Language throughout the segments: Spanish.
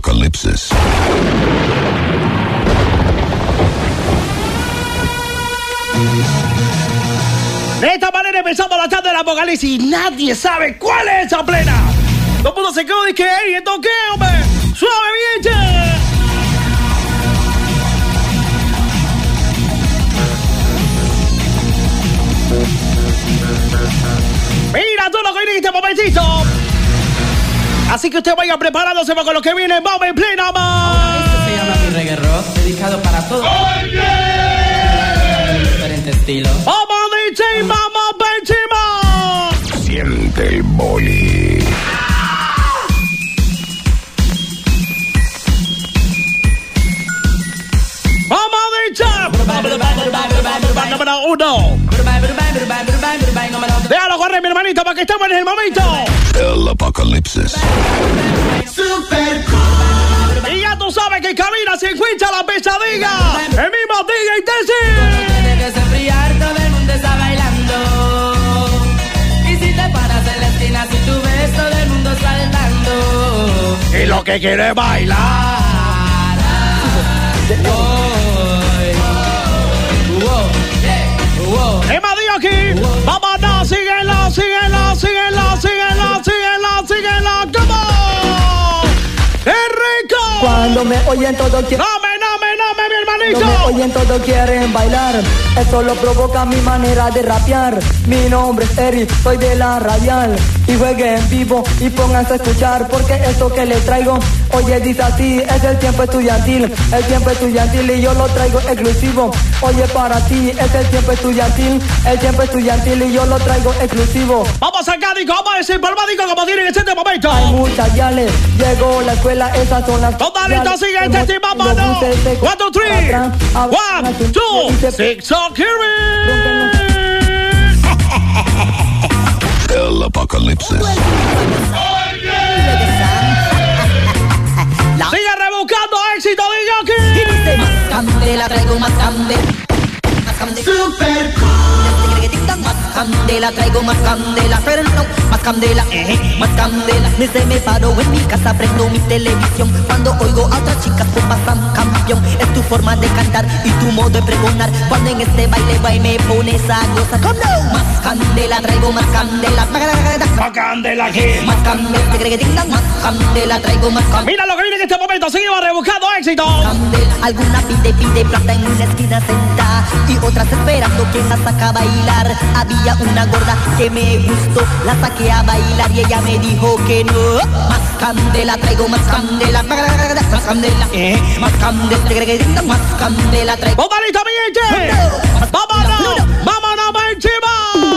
Apocalipsis. De esta manera empezamos la tarde del Apocalipsis. Nadie sabe cuál es esa plena. Todo el mundo se quedó y que ¿y toqué, hombre? ¡Suave, bien! Mira todo lo que viene en este momentito. Así que usted vaya preparándose con lo que viene. ¡Vamos en plena, más! Esto se llama mi reggae rock, dedicado para todos. ¡Oye! Diferentes estilos. ¡Vamos, DJ! ¡Vamos, Benchima! Siente el boli. ¡Vamos, DJ! Número uno. Déjalo correr, mi hermanito, para que estemos en el momento. El Apocalipsis. Super cool. Y ya tú sabes que camina se encuentra la pesadilla. El mismo DJ Tessie. Dejes enfriar, todo el mundo está bailando. Y si te paras en la esquina, si tú ves todo el mundo saltando. Y lo que quiere es bailar. Emadillo aquí. Vámonos, síguenlo, síguenlo, síguenlo, síguenlo, síguenlo, síguenlo. ¡Come on! ¡Qué rico! Cuando me oyen todos quieren... ¡No, mi hermanito! Cuando me oyen todos quieren bailar. Eso lo provoca mi manera de rapear. Mi nombre es Eric, soy de la Radial. Y juegue en vivo y pónganse a escuchar. Porque esto que les traigo, oye, dice así. Es el tiempo estudiantil. El tiempo estudiantil y yo lo traigo exclusivo. Oye, para ti es el tiempo estudiantil. El tiempo estudiantil y yo lo traigo exclusivo. Vamos a Cádico, vamos a decir palmádico como tienen en este momento. Hay muchas yales. Llegó la escuela, esas son las... Totalito, sigue este team, vámonos. 1, 2, 3. 1, 2, 6, El Apocalipsis. Sigue rebuscando éxito de Yoki. Más candela, traigo más candela. Más candela. Super cool. Más candela, traigo más candela. Pero no, más candela, más candela. Desde me paro en mi casa, prendo mi televisión. Cuando oigo a otras chicas que pasan campeón. Es tu forma de cantar y tu modo de pregonar. Cuando en este baile va y me pones a gozar. ¿Cómo no? Más candela, traigo más candela. Más candela aquí. Más candela, más candela, traigo más candela. Mira lo que viene en este momento, seguimos rebuscando éxito. Candela. Alguna pide plata en una esquina sentada y otras esperando que la saca a bailar. Había una gorda que me gustó, la saqué a bailar y ella me dijo que no. Más candela, traigo más candela. Más candela, más candela, más candela, traigo. ¡Totalito, mi gente! ¡Vámonos! ¡Vámonos, Benchima!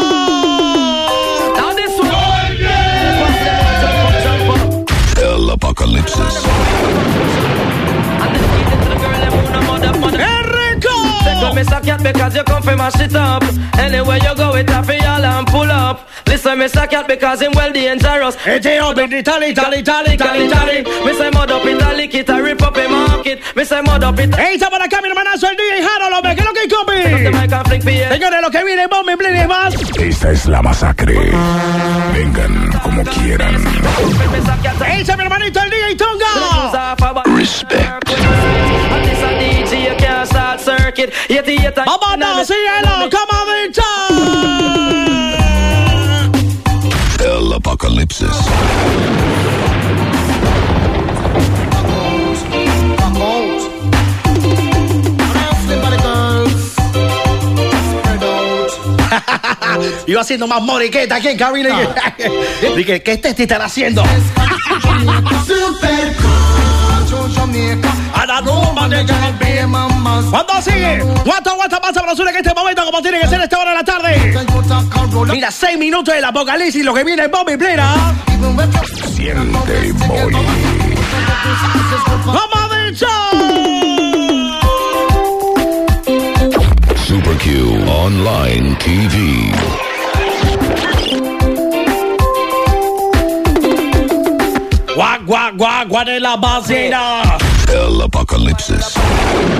El Apocalipsis. ¡Qué rico! Come Mr. Cat because you come from mash it up. Anywhere you go it up for y'all and pull up. Listen Mr. Cat because him well dangerous. Italy. Me say mud up it a lick it a rip up a market. Me say mud up it. Ey, está por acá mi hermanazo el DJ Harold, hombre, ¿qué es lo que come? Señores, lo que viene, bomba en play más. Esta es la masacre. Vengan como quieran. Ey, está mi hermanito el DJ Tonga. Respect. Vámonos, síguelo, como dicho. El Apocalipsis. Iba haciendo más moriqueta aquí en cabina. Dije, ¿qué te están haciendo? Super cool. A la numa de ¿cuándo sigue? ¿Cuánto pasa para en este momento como tiene que ser esta hora de la tarde? Mira, 6 minutos del Apocalipsis, lo que viene es bomba y plena. Siente el boli. ¡Vamos a dicho! Super Q Online TV. Guau de la bocina. El Apocalipsis.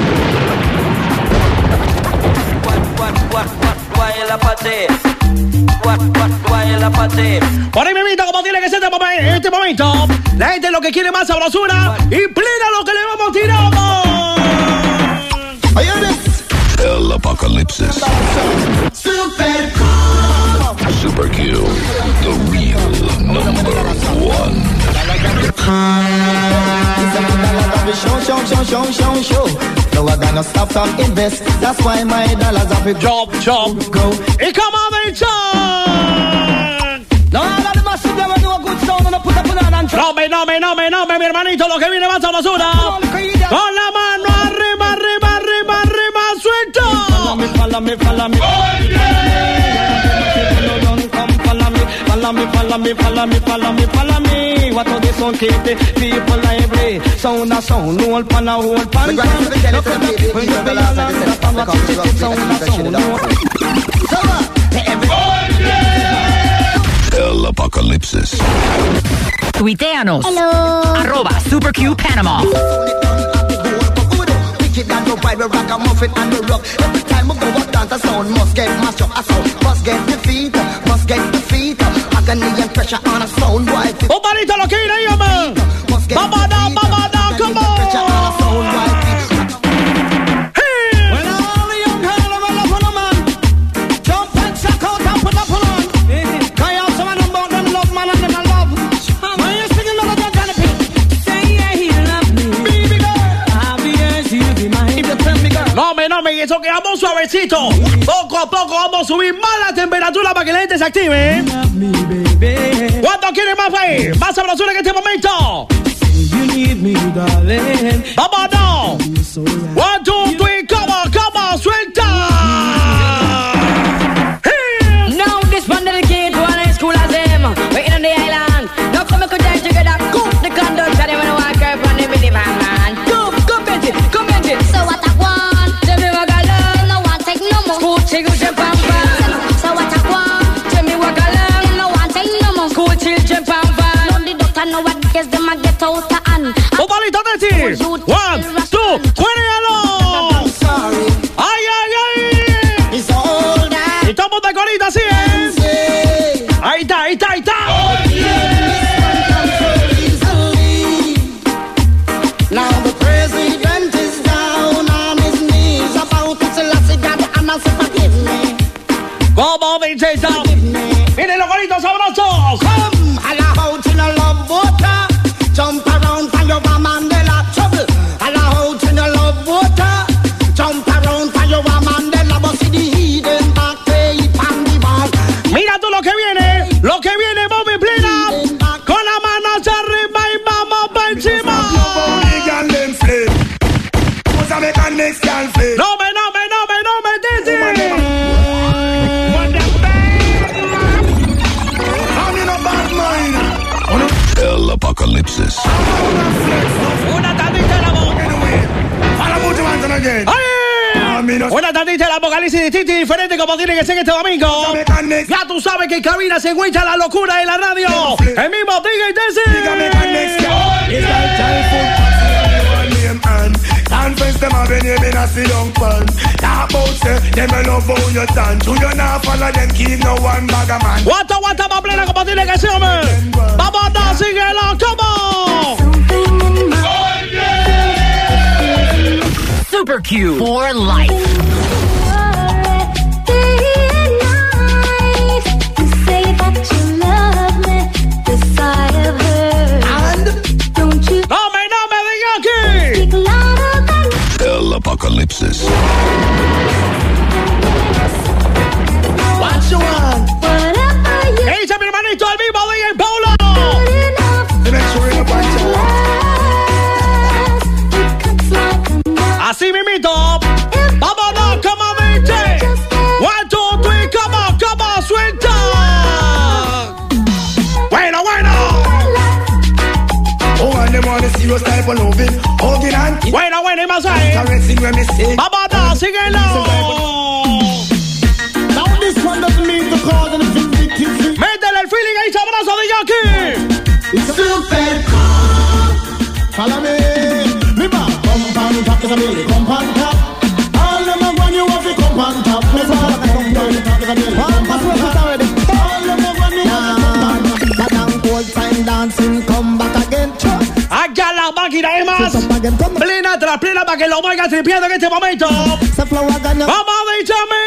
Guay el apate. Por ahí me invito como tiene que ser en este momento. La gente lo que quiere más sabrosura y plena lo que le vamos tirando. El Apocalipsis. Super Q, the real number one. Show. No, I gonna stop from invest. That's why my dollars have to Job. go. Y como de John. No, mi hermanito, lo que viene más sabrosura. Con la mano arriba, suelto. Follow me. What do this one keep the people lively? Sound a sound, whole pan a whole pan. El Apocalipsis. Tuiteanos. @SuperQ Panama. Every time we go up dance, a sound must get mashed up. A sound must get defeat. Agony and pressure on a sound wife. Un manito lo que viene ahí, man. Vamos, come on. When all the young girls are up on a man, jump and shock out and put up on. Cry out some of them about them love man and them love. When you singing about that Johnny P, say yeah he love me. Baby girl, I'll be yours, you'll be mine. If you tell me girl. No, y eso que vamos suavecito. Poco a poco vamos a subir más la temperatura para que la gente se active. ¿Cuánto quieren más fe? Más sabrosura en este momento. Vámonos. 1, 2, 3, come, suelta. Now this one dedicated to all the school as them. Waiting on the island. Now come and join together. Cook the conduct. Tell them when I walk up on the Billy Van Man. Come Benji. So what I want? Tell me what I love. No one take no more. School children pam pam. So what I want? Tell me what I love. No one take no more. School children pam pam. No the doctor know what case them a get out of hand. Un palito de ti. 1, 2, cuérdalo. Ay. Y estamos de corita, así es. Ahí está. Now the president is down on his knees about to Selassie God and I say forgive me. Como DJ Tom. Miren los goritos sabrosos. Come, holla out in a love water. Jump around for your Mandela trouble. Holla out in a love water. Jump around for your Mandela. But see the hidden back pay on the ball. Mira tú lo que viene, Bobby Plena. Con la mano hacia arriba y vamos para encima. No me dices. El Apocalipsis. Una tandita de la boca. Una tandita de la apocalipsis distinta y diferente como tiene que ser este domingo. Ya tú sabes que en cabina se encuentra la locura de la radio. El mismo DJ Desi. Confess them have been in a sit down pan. Talk about say them a love how you dance. You not follow them keep no one bag a man. Guata más plena como tiene que ser, hombre. Vamos a síguelo, como. Super Q for life. No me diga aquí. El Apocalipsis. What you want? ¿Qué dice mi hermanito el mismo DJ Paulo? Así mimito. Vámonos como DJ. 1, 2, 3, come, suelta. Bueno. Oh, and them wanna see your style for loving, hugging and kissing. Bueno, y más ahí. Caressing when me say. Vámonos, síguelo. Now this one doesn't mean to cause anything big kissing. Métele el feeling ahí sabroso de Jackie. It's super cool. Follow me. Me back, come on top, cause I'm really come on top. All them a want you off, you come on top. Me back, come on top, cause I'm really come on top. máquina, es más. Plena tras plena para que lo vaya tripeando en este momento. Vamos a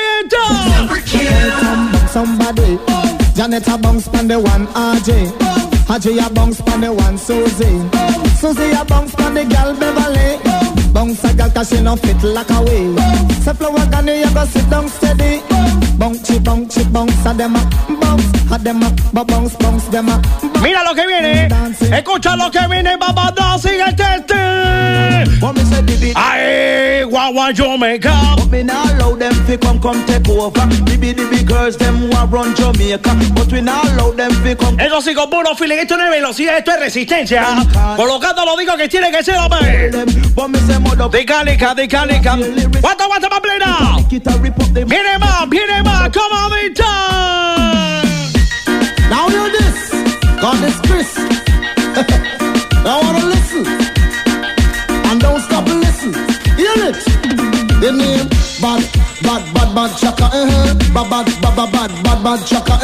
Somebody, Janet a bounce pan the one RJ, RJ a bounce pan the one Susie, Susie a bounce pan the gal Beverly, bounce a gal 'cause she no fit like a way. Say flower gun you go sit down steady, bounce a dem a bounce, a dem a bounce dem a. Mira lo que viene, escucha lo que viene, vamos a sigue el teste. Aye, Wawa Jamaica. But me not allow them fi come take over. The girls them want run Jamaica. But we not allow them fi come. Eso sí, con puro feeling, esto no es velocidad, esto es resistencia. Colocando lo digo que tiene que ser, hombre. De cálica. Guata, más plena. Viene más, comodita. Now hear this, God is Chris. I wanna listen. And don't stop and listen. Hear it. The name bad chaka, bad chaka,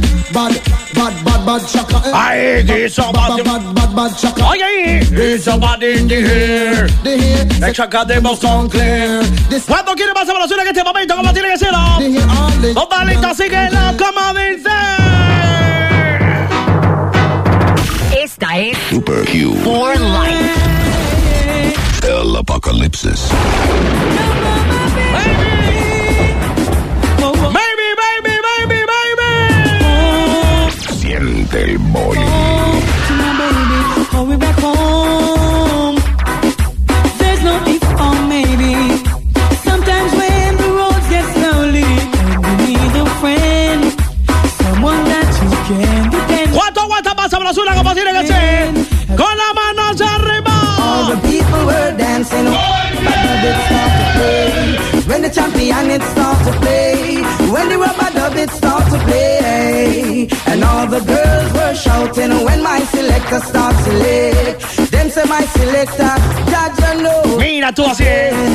bad chaka, Aye, there's somebody. bad chaka. Oye ahí, there's somebody in the hair. The hair, El chaca de Boston Clear. ¿Cuánto quiere más evaluación en este momento? ¿Cómo tiene que ser? the hair, all the. Totalita, síguela, como dice. Esta es Super Q. For Life. El Apocalipsis. Baby. Siente el boli. Hurry back home. There's no if or maybe. Sometimes when the roads get lonely, you need a friend, someone that you can depend. ¿Cuánto aguanta más sabrosura como tiene que ser? Con las manos arriba. All the people were dancing, but it start to play. When the champion it start to play, when the rubber dub it start to play, and all the girls were shouting when my selector starts to lay. Them say my selector, judge no. Mira tú así.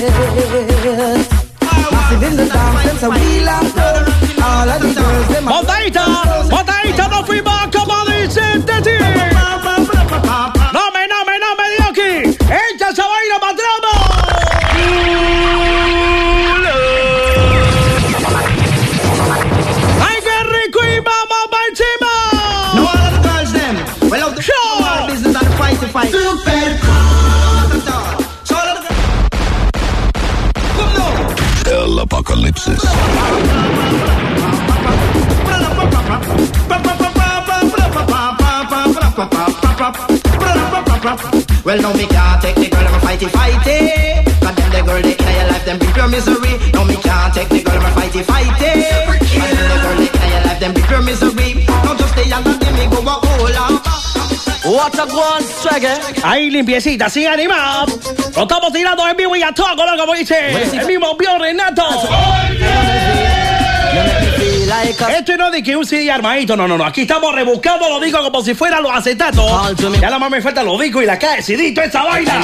Massive in the dance, them say we love them. All of the girls them. Botadita, no fuimos como dicen de ti. No me dio aquí. Echa esa vaina para atrás. ¡Ay, qué rico! Y vamos para encima. No, all of the girls them. Well, out the Sure. business and the fight to fight. Super cool. All of the come now. El Apocalipsis. Well, no, me can't take the girl, I'm fighty. Cause them the girl, they in your life, them bring pure misery. No, me can't take the girl, I'm fighty. Cause them the girl, they in your life, them bring pure misery. No, just the young and me go a whole up. What a one swagger. Ahí limpiecita, sin animar. Lo estamos tirando en vivo y a todo color, como dice el mismo Bio Renato. Esto no es de que un CD armadito, no. Aquí estamos rebuscando los discos como si fueran los acetatos. Ya nada más me faltan los discos y la caja de CD, toda esa vaina.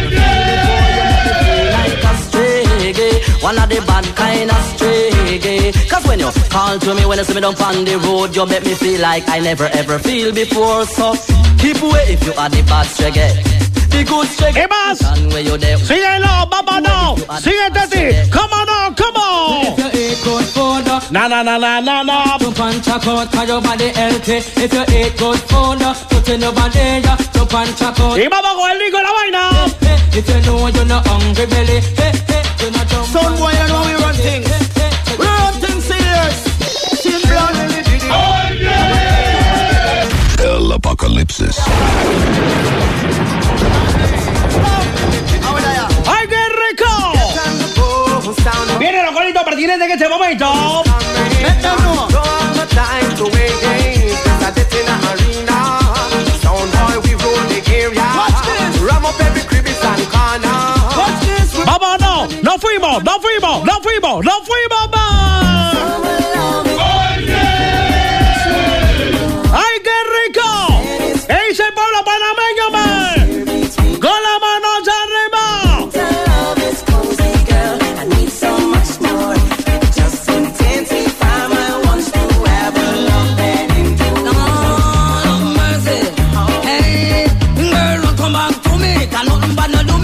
One of the bad kind of stray. Cause when you call to me, when you see me down on the road, you make me feel like I never ever feel before. So keep away if you are the bad stray. The good stray. ¿Qué más? Síguelo, vámonos. Síguete a ti. Come on, come on. Na. Jump and check out, cause your body healthy. If you eat good food, put in your body, jump and check out. Y vamos con el disco y la vaina. If you know you're not hungry belly, you're not jump. Son boy, you know we run things. We run things serious. Team blood. El Apocalipsis. ¡Ay, qué rico! Viene los coritos pertinentes en este momento. ¡Vámonos! ¡Nos fuimos! ¡Ay, qué rico! ¡Ese pueblo panameño, man! ¡Con las manos arriba!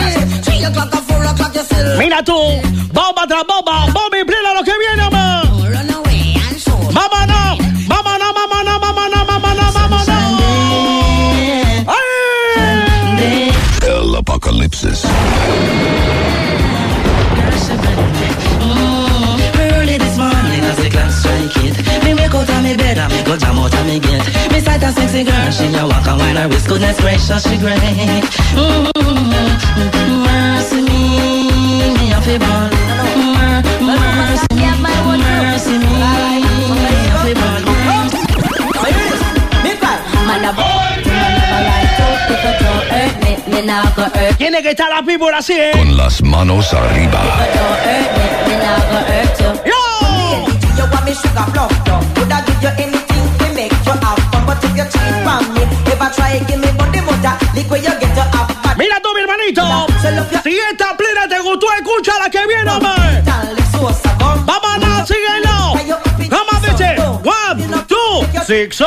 Mira tú, bomba tras bomba, bomba y plena lo que viene, man. Vámonos, vámonos, vámonos, vámonos, vámonos, vámonos. El Apocalipsis. Early this morning as the clock strike it, me wake out of me bed and me go jam out of me gate. Me sight a sexy girl, she a walk and wine her waist. Goodness gracious, she great. Mercy me a fi ball. Mercy me, mercy me a fi ball. Tiene que estar la people así, ¿eh? Con las manos arriba. Yo. Mira tú, mi hermanito. Si esta plena te gustó, escucha la que viene, hombre. Vámonos, síguelo. Vamos, dice. 1, 2, 6,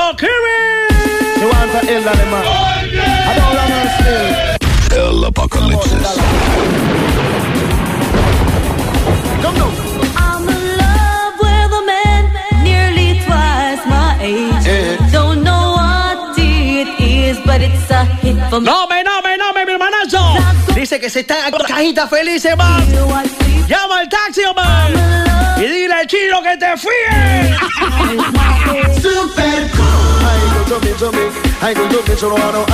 El Apocalipsis. I'm in love with a man nearly twice my age. Don't know what it is, but it's a hit for me. No, mi hermanazo. Dice que se está en cajita feliz, man. Llama al taxi, man. Y dile al chino que te fíe. Super cool. I go to bitch,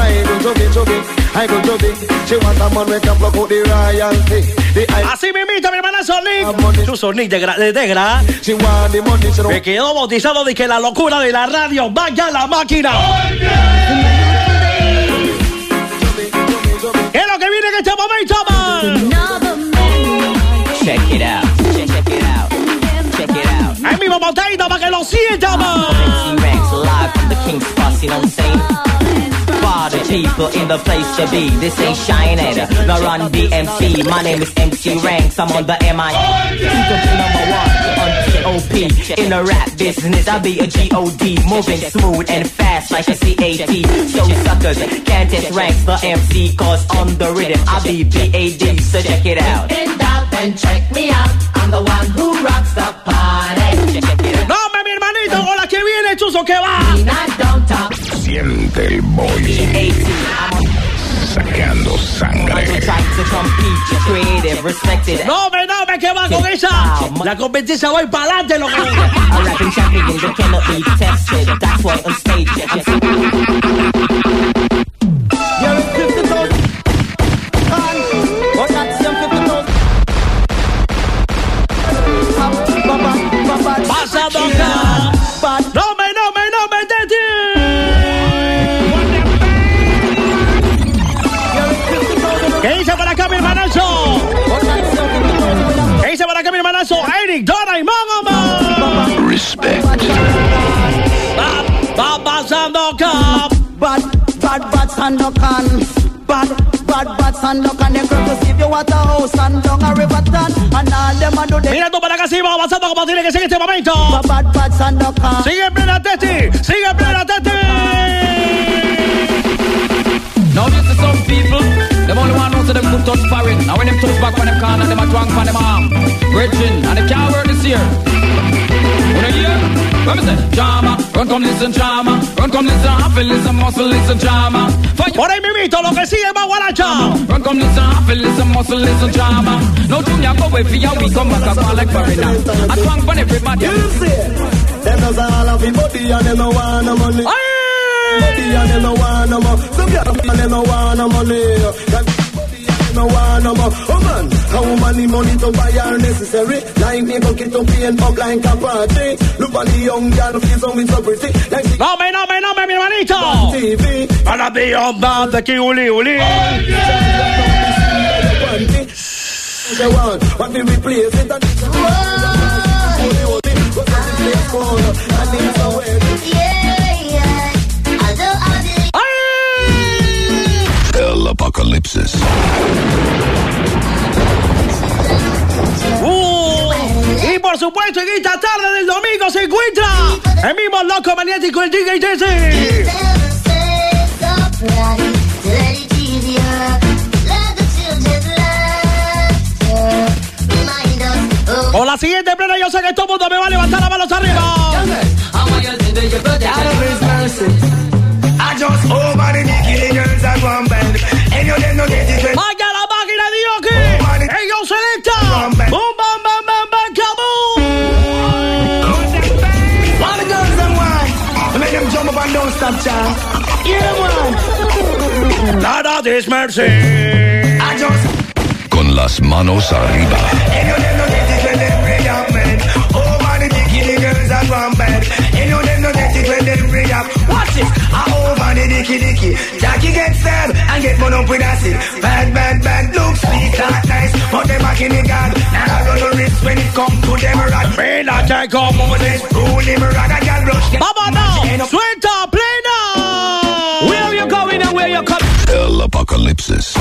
she want a man we can block out the royalty. Así mismito, mi hermanazo Nick. Tú sos Nick de Gra. Me quedó bautizado de que la locura de la radio vaya a la máquina. ¿Qué es lo que viene en este momento, man? Check it out, check it out, check it out. Ahí mismo montadito para que lo sienta, man. T-Rex live from the King's Cross, you know what I'm saying? Party people in the place to be. This ain't Shinehead, no Run DMC. My name is MC Ranks, I'm on the MI. Number 1 on G.O.P. In the rap business, I'll be a G.O.D. Moving smooth and fast like a C.A.T. So suckers can't test Ranks, the MC. Cause on the rhythm, I'll be B.A.D. So check it out. In doubt, then check me out. I'm the one who rocks the party. Check it out. No, mi hermanito, con la que viene, chuzo, que va. Siente el boy. Sacando sangre. No, me que va con esa. La competencia va para adelante, loco. Pasando acá. No me, Teti. ¿Qué dice para acá mi hermanazo? ¿Qué dice para acá mi hermanazo? Eric, Dora y Mongoma. Respect. Va pasando acá. Bad Sandokan. Bad Sandokan. Them girls just give you water house and down a riverton. And all them a do them. Mira tú para acá, sí, vamos avanzando como tiene que ser en este momento. Bad Sandokan. Sigue en plena Teti. Now this is some people, them only want to know so them could touch foreign. Now when them touch back on them corner, them a drunk on them arm. Bridging, and they can't work this year. Wanna hear? Let me say, drama, run come listen drama. Run come listen, happy listen, muscle listen drama. Por ahí mimito, lo que sigue más guaracha. Run come listen, happy listen, muscle listen drama. No junior go away for your week, come back up like foreigner. I drunk on everybody. You see it? Them does all of the body and them no want no money. Body and them no want no more. Some girl and them no want no money. That body and them no want no more. Oh man, a woman need money to buy her necessary. Like me go get to pay and up like a party. Look on the young girl, she's always so pretty. Like she No, mi hermanito. TV. Para ti, hombre, de aquí, uli. They want what me replace it and El Apocalipsis. Y por supuesto, en esta tarde del domingo se encuentra el mismo loco maniático, el DJ Jesse. La siguiente plena, yo sé que todo el mundo me va a levantar las manos arriba. Vaya la máquina de Yoki. Ellos selectan. Boom, bam, bam, bam, bam, kaboom. All the girls them want. Make them jump up and don't stop, child. Yeah, man. Nada this mercy. I just Con las manos arriba. and you them no get it when they free up, man. Oh man, the dicky girls are gone bad. And you them no get it when they free up. Watch it. Oh man, the dicky. Jackie gets them and get one up with acid. Bad, looks sweet, not nice. But them back in the guard. Now I run the risk when it come to them rat. Ven a take on Moses, rule him rat. I can rush. Vamos now. Suelta plena. Where you going and where you coming? El Apocalipsis.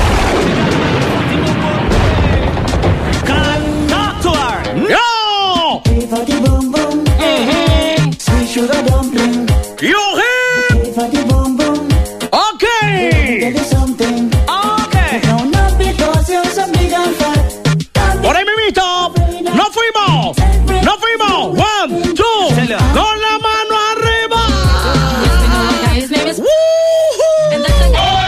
Talk to her. Yo. Sweet sugar dumpling. You hip. Okay. Okay. Por ahí mismo. No fuimos. One, two. Con la mano arriba. His name is Woohoo. and that's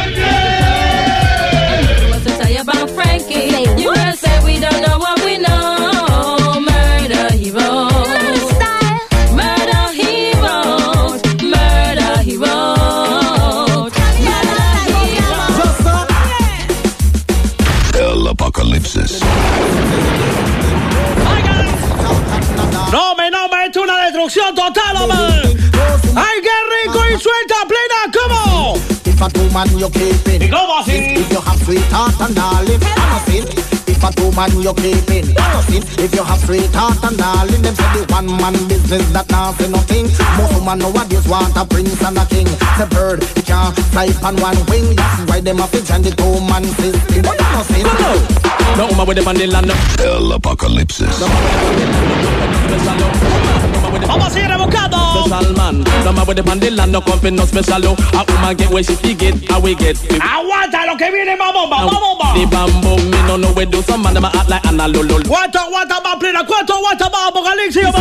what to tell you about Frankie. You girls say we don't know what we know. Murder heroes. Murder heroes. Murder heroes. El Apocalipsis. No me, esto es una destrucción total, hombre. ¡Ay, qué rico! Y suelta plena, ¿cómo? If a two man you keeping, ¿Y cómo así? if you have sweetheart and darling, innocent. If a two man you keeping, innocent. If you have sweetheart and darling, them say the one man business that now say nothing. Most woman nowadays want a prince and a king. The bird can't fly on one wing. That's why them have to join the two man system. But innocent. No woman with the bandilla, no. El Apocalipsis. Vamos a seguir rebuscando. Special man. No man with the bandilla, no company, no special. A woman get where she get, how we get. Aguanta lo que viene, vamos. The bamboo, me no know where do some man them a act like Anna Lolo. Aguanta más plena, ¿cuánto aguanta más Apocalipsis, hombre?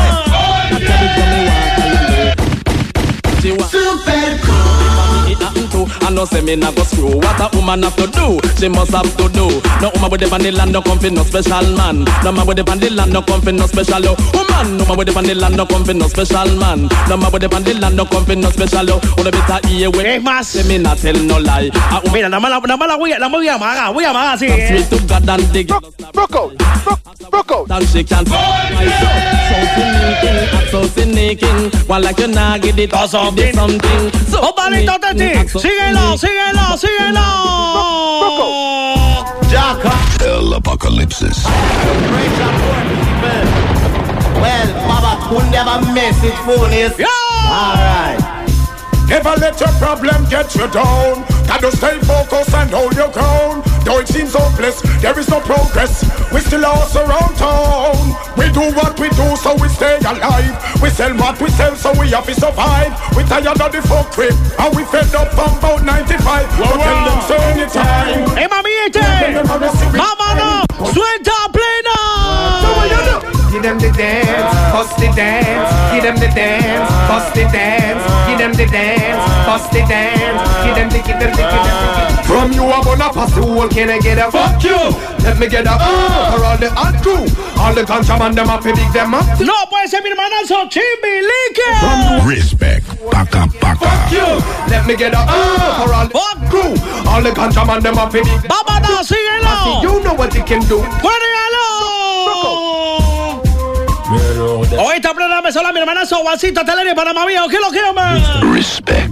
Super cool. It happen to, I know say me not go screw. What a woman have to do, she must have to do. No woman with the vanilla, no comfy, no special man. No man with the vanilla, no comfy, no special woman. No man with the vanilla, no comfy, no special man. No man with the vanilla, no comfy, no special. Una bita ear with. Es más, say me not tell no lie. mira, nada más la voy a amagar así. Sweet to God and dig. Rocco. And she can't so sneaking. One like you nah get it or something. Un palito Teti, síguelo. El Apocalipsis. Well, Baba could never mess it, phonies. Alright. Never let your problem get you down. Gotta stay focused and hold your ground. Though it seems hopeless, there is no progress. We still are around town. We do what we do, so we stay alive. We sell what we sell, so we have to survive. We tired of the fuck trip, and we fed up from about 95. So tell them so anytime. ¡Eh, mamiete! ¡Vámonos! ¡Suelta plena! Give them the dance, bust the dance. Give them the dance, bust the dance. Give them the dance, bust the dance. Give them the. From you I'm gonna pass the whole, can I get a fuck you? Let me get a for all the hot crew. All the contraband them up, big them up. No puede ser mi hermanazo Chimbilique. Respect. Paca. Fuck you. Let me get a for all the hot crew. All the contraband them up, big them. Vámonos, síguelo. You know what you can do. ¡Cuélgalo! Hoy está plena me sola mi hermanazo Juancito Telerio para Mavio. ¿Qué lo que hombre? Respect.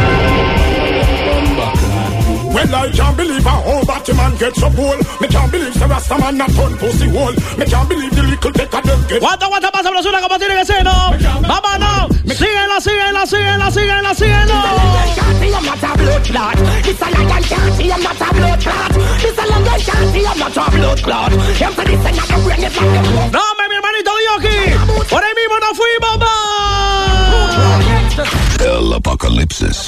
Well, I can't believe a whole Batman gets so cool. Me can't believe the Rasta man not turn pussy hole. Me can't believe the little dick of them get. Guanta más sabrosura como tiene que ser, ¿no? ¡Vámonos! ¡Síguelo! I'm not a blood clot. This a lion shanty, I'm not a blood clot. This a lion shanty, I'm not a blood clot. Them say this a not a brain, it's like a blood. ¡No, mi hermanito Dioki! ¡Por ahí mismo no fuimos, va! El Apocalipsis.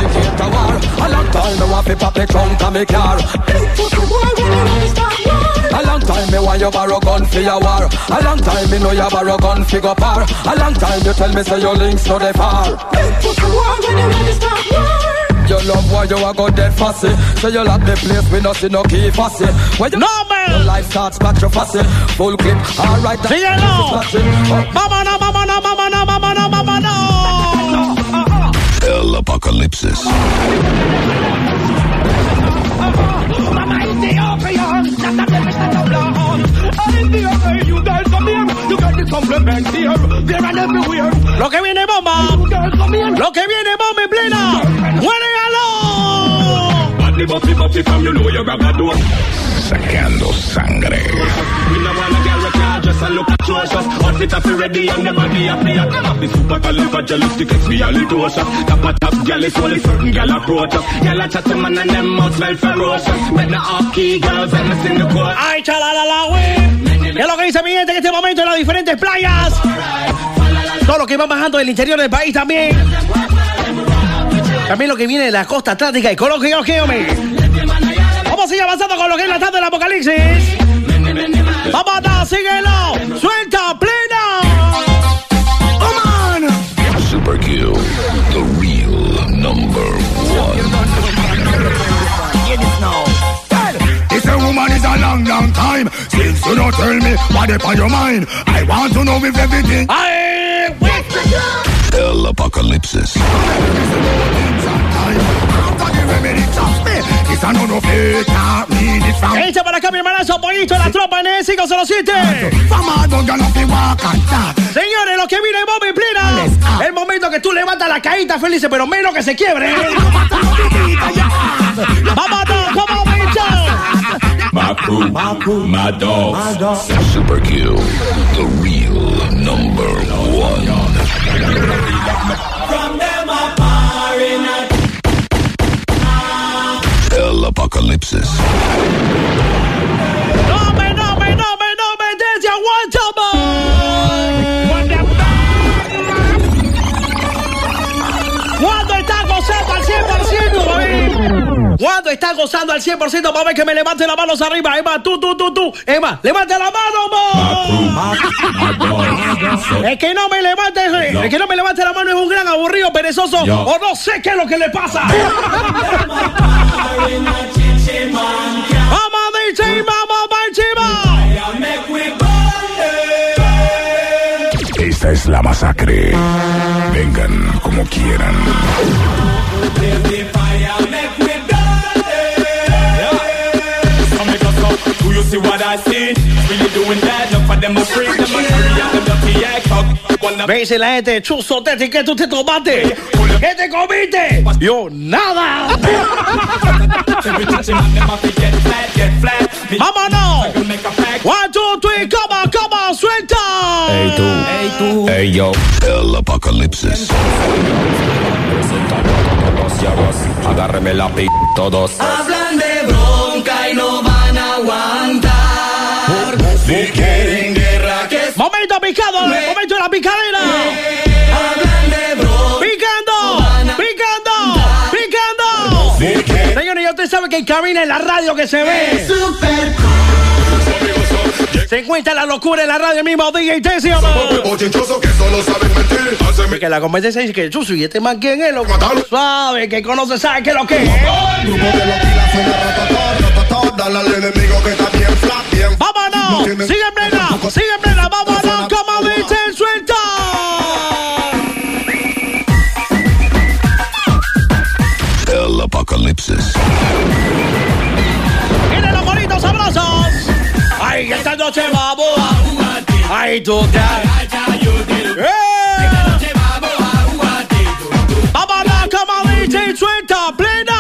A long time no want to pop the trunk of me car. A long time me want you borrow gun for your war. A long time me know you borrow gun for go par. A long time you tell me say your links to the far. Put the war when you ready start war. You love why you a go dead fussy. So you lock the place with nothing no key fussy. When you no man, your life starts back to fussy. Full clip, alright. Síguelo. Vámonos, vámonos, vámonos, vámonos, vámonos. El Apocalipsis. Lo que viene bomba. Lo que viene bomba en plena. ¡Muérgalo! Sacando sangre. ¡Ay, chalalala, güey! ¿Qué es lo que dice mi gente en este momento en las diferentes playas? Todo lo que va bajando del interior del país también. También lo que viene de la costa atlántica y con lo que hombre. Vamos a seguir avanzando con lo que es la tarde del Apocalipsis. Vamos a síguelo. Suelta, plena. Come on. Super Q, the real number one. This a woman is a long, long time since you don't tell me what is on your mind. I want to know if everything. El Apocalipsis. Echa para acá mi hermanazo, pollito, la tropa en el 507. Señores, lo que viene en bomba y plena. El momento que tú levantas la caída feliz, pero menos que se quiebre. Vámonos, como bicho. My crew, my dogs. Super Q, the real number one. From them apart in El Apocalipsis. No me, desde aguanta, Cuando está gozando al 100%, mami. Cuando está gozando al 100%, mami, que me levante las manos arriba. Emma, tú. Emma, levante la mano, El que no me levante la mano es un gran aburrido, perezoso, o no sé qué es lo que le pasa. Vamos, DJ, vamos, Esta es la masacre. Vengan como quieran. See what I see, really doing that, look for them a freak, them a free, and them dirty egg hug. Me dice la gente, Chuzo, Teti, ¿qué tú te tomaste? ¿Qué te comiste? Yo, nada. ¡Vámonos! 1, 2, 3, come on, suelta. Hey tú, hey yo. El Apocalipsis. Agárreme la p*** todos. Hablan de bronca y no van a aguantar. Si quieren guerra que... Momento picado, momento de la picadera. Hablan de bronca. Picando. Señores, ya usted sabe que en cabina en la radio que se ve. Super. Se encuentra la locura en la radio mismo, DJ Tesio. Bochinchoso que solo saben mentir. Que la competencia dice que Chuzo y este man, ¿quién es? Lo sabe, que conoce, sabe qué es lo que es. Grupo de los pilas suena rototor. Dale al enemigo que está bien flat, bien. ¡Vámonos! ¡Sigue en plena! ¡Vámonos! ¡Como dicen, suelta! El Apocalipsis. ¡Miren los bonitos sabrosos! ¡Ay, esta noche vamos! ¡Ay, tú te... ¡Vámonos! ¡Como dicen, suelta! ¡Plena!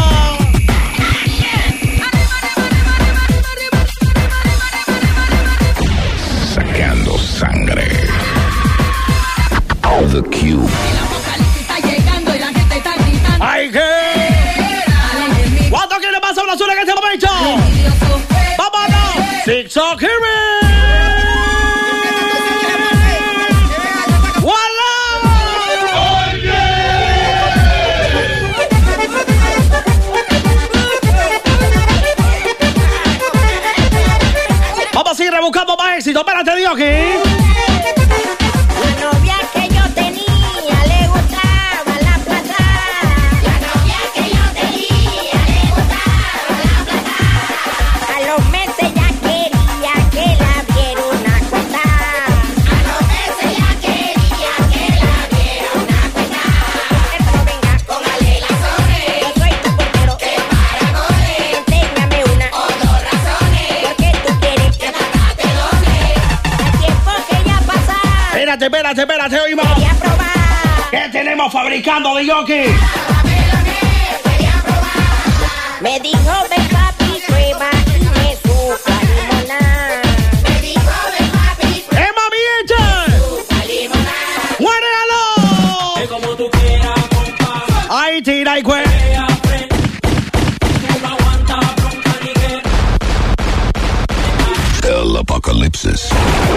Sacando sangre. The Cube. ¡Ay, qué! ¿Cuánto quiere más sabrosura en este momento? ¡Vámonos! ¡TikTok Yoki. La novia que yo tenía le gustaba la plata. La novia que yo tenía le gustaba la plata. A los meses ya quería que la viera una cuenta. A los meses ya quería que la viera una cuenta. Pero venga, póngale razones. Yo soy tu portero. Que para goles. Enséñame una o dos razones. Porque tú quieres que nada te done. El tiempo que ya pasa. Espérate, oímos. ¿Qué tenemos fabricando de Yoki? Me dijo, ven papi, prueba y me supa limonada. Me dijo, ven papi, prueba. ¡Mami, echa! ¡Muéralo! Como tú quieras, compa. ¡Ay, tira y cue! El apocalipsis.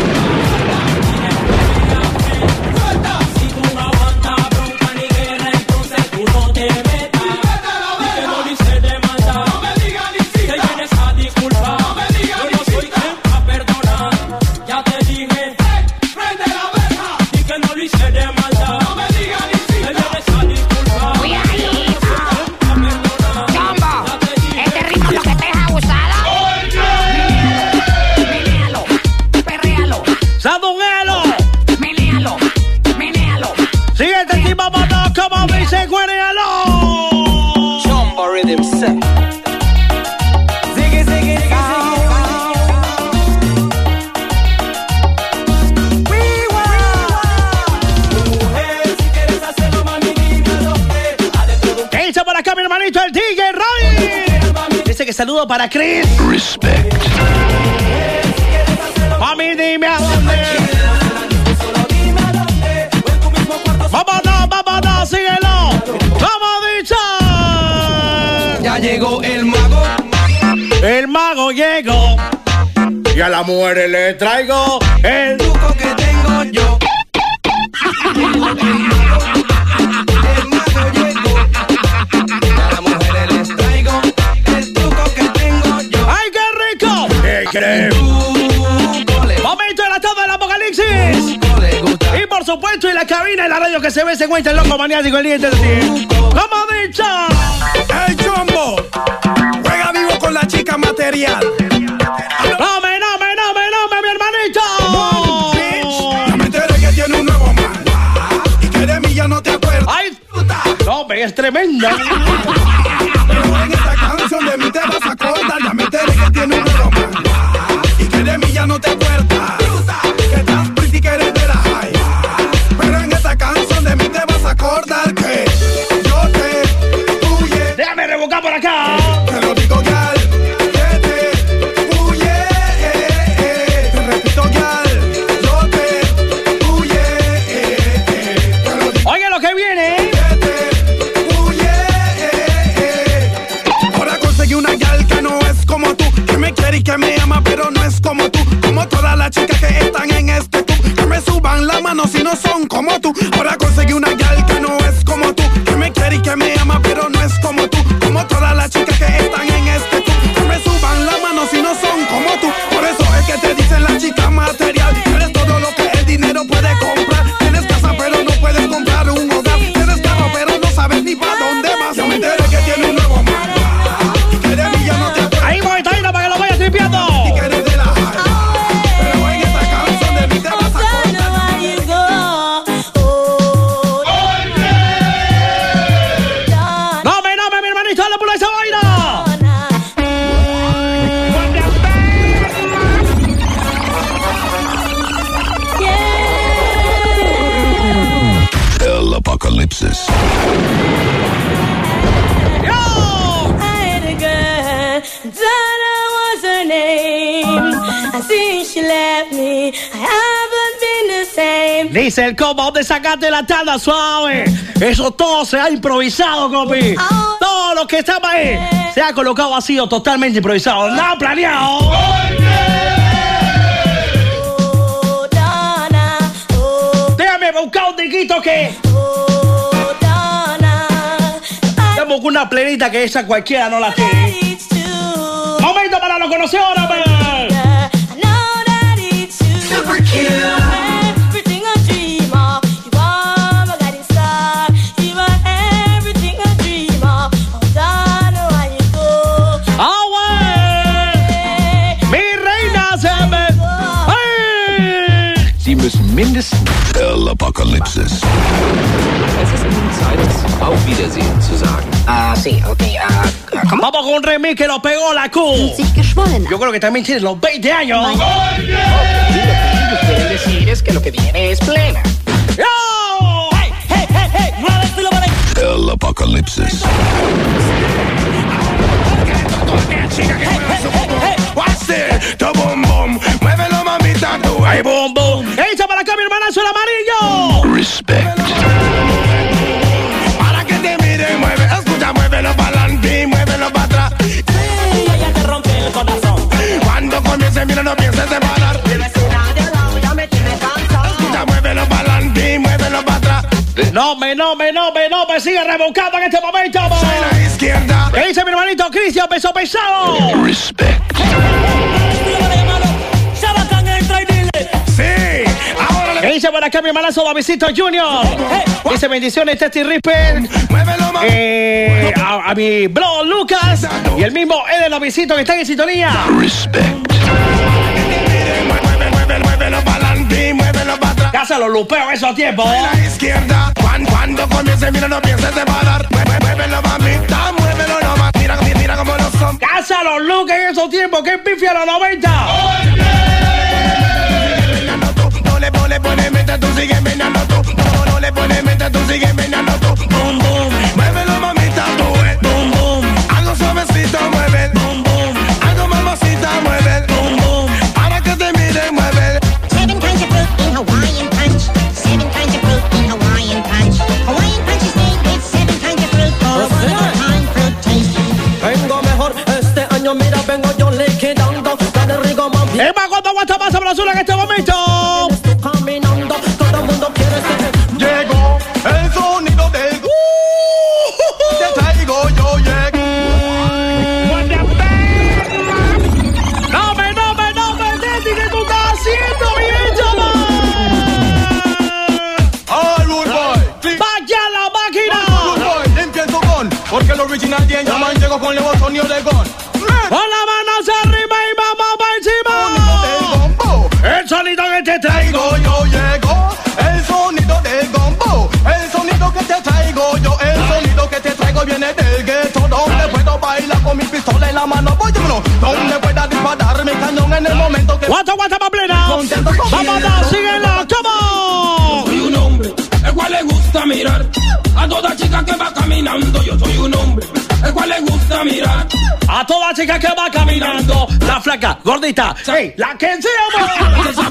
Saludo para Chris. Respect. Mami, dime a dónde. Vámonos, síguelo. Como dicho. Ya llegó el mago. El mago llegó. Y a las mujeres le traigo el truco que tengo yo. El mago llegó. A las mujeres les traigo. ¡Ay, qué rico! ¿Qué crees? Momento de la tarde del apocalipsis. Y por supuesto, en la cabina, en la radio que se ve, se encuentra el loco maniático, el líder del team. ¡Como dicho! ¡El Jumbo! Juega vivo con la chica material. ¡No me, mi hermanito! Bitch, ya me enteré que tiene un nuevo man. Y que de mí ya no te acuerdas. ¡Ay! No, me es tremenda. Pero en esta canción de mí te vas a acordar. Ya me enteré que tiene un nuevo man. Y que de mí ya no te acuerdas. Que estás pretty, que eres de la high. Pero en esta canción de mí te vas a acordar que yo te huye. Déjame revocar por acá. Te lo digo, gal. Que te huye. Te repito, gal. Yo te huye. Oye lo que viene. Una gal que no es como tú, que me quiere y que me ama, pero no es como tú. Como todas las chicas que están en este club, que me suban la mano si no son como tú. Ahora conseguí una gal que no es como tú, que me quiere y que me ama, pero no es como tú. Como todas las chicas que están en este club, que me suban la mano si no son como tú. Por eso es que te dicen la chica material. Eres todo lo que el dinero puede comprar. Tienes casa pero no puedes comprar un hogar. Tienes carro pero no sabes ni para dónde vas. Yo me enteré que tiene un nuevo man. Ahí voy, Taina, para que lo vayas tripeando. Pero en esta canción de mí te vas a acordar. No, mi hermanito, dale por esa vaina. El apocalipsis. Donna was her name. I see she left me. I haven't been the same. Dice el combo, ¿dónde sacaste la tanda suave? Eso todo se ha improvisado, compi. Todo lo que estaba ahí se ha colocado ha sido totalmente improvisado. No planeado. Déjame buscar un tiquito que... Estamos con una plenita que esa cualquiera no la tiene. Momento para los conocedores, man. El Apocalipsis. Es ist nun Zeit, auf Wiedersehen zu sagen. Sí, ok. Vamos con un remix que lo pegó la Q. Yo creo que también tiene los 20 años. Lo que quieren decir es que lo que viene es plena. ¡Yo! ¡Hey, hey, hey, hey! ¡Mueve estilo para El Apocalipsis. Muévelo, mamita, tú. ¡Ay, boom, boom! ¡Echa para acá, mi hermanazo, el amarillo! Respect. Para que te mire, mueve. Escucha, muévelo para adelante, muévelo para atrás. Sí, ella te rompe el corazón. Cuando comience, mira, no pienses de parar. Ya me tiene cansado. Escucha, muévelo para adelante, muévelo para atrás. No me sigue rebuscando en este momento. Soy la izquierda. ¿Qué dice mi hermanito Cristian Peso Pesado? Respect. Sí, ahora ¿Qué dice por acá mi hermanazo Davidito Junior? Dice bendiciones Testi Ripper. A mi bro Lucas y el mismo Eden Davidito que están en sintonía. Respect. Muévelo para adelante, muévelo para atrás. Casa los lupeos en esos tiempos. A la izquierda, cuando comience, mira, no pienses de parar. Muévelo, mamita, muévelo nomás. Mira cómo lo son. Casa los looks en esos tiempos. Que pifia a los 90. No le pones mente, tú sigues meneando tú. No le pones mente, tú sigues meneando tú. Boom, boom. Muévelo, mamita, tú. Boom, boom. Algo suavecito, mueve. Boom, boom. Algo mamacita, mueve. Boom, boom. Para que te mire, mueve. 7 kinds of fruit in Hawaiian punch. 7 kinds of fruit in Hawaiian punch. Hawaiian punch is made with 7 kinds of fruit for a one-of-a-kind fruit taste. Vengo mejor este año, mira, vengo yo liquidando. Dale rico, mami. Es más, ¿cuánto aguanta más sabrosura en este momento? Caminando, todo el mundo quiere ser. Llegó el sonido del te traigo, yo llego. No me, ¿qué tú estás haciendo, mi chaval? Ay, good boy. ¡Vaya la máquina! Good boy, empiezo con, porque el original de Yaman llegó con nuevo sonido de gon. Con la mano arriba y vamos para encima. El sonido que te traigo. Yo llego, el sonido del gombo. El sonido que te traigo yo, el sonido que te traigo viene del gueto. Donde puedo bailar con mi pistola en la mano, vámonos. Donde pueda disparar mi cañón en el momento que... Guata pa' plena. Vamos a síguela, come on. Soy un hombre, el cual le gusta mirar a toda chica que va caminando. Yo soy un hombre, el cual le gusta mirar a toda chica que va caminando. La flaca, gordita, hey, la que sea. Esa